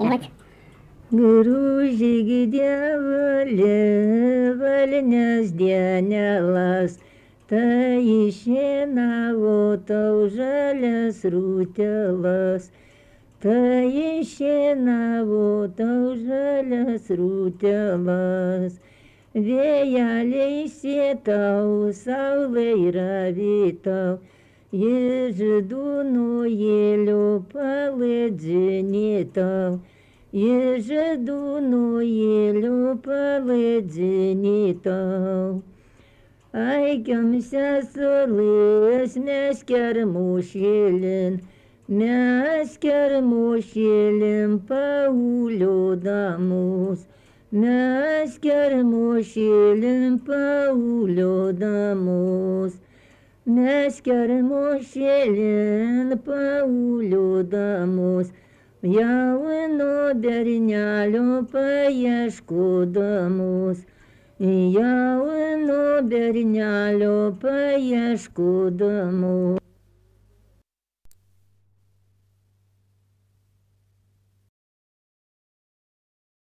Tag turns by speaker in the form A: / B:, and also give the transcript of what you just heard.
A: Вот.
B: Грузик dievulė, valnės dienelas, tai išėnavo tau žalias rūtelas, tai išėnavo tau žalias rūtelas. Vėjeliai sėtau, saulei ravitau, ježdūnojėlių palėdžinėtau. Ježdūnojėlių palėdžinėtau. Aikiam sesulis, mes kermušėlin pauliodamos. Mes kermušėlin pauliodamos. Mes kermušėlin pauliodamos. Jauno bernelio paieškodamos. Jauno bernelio paieškodamos.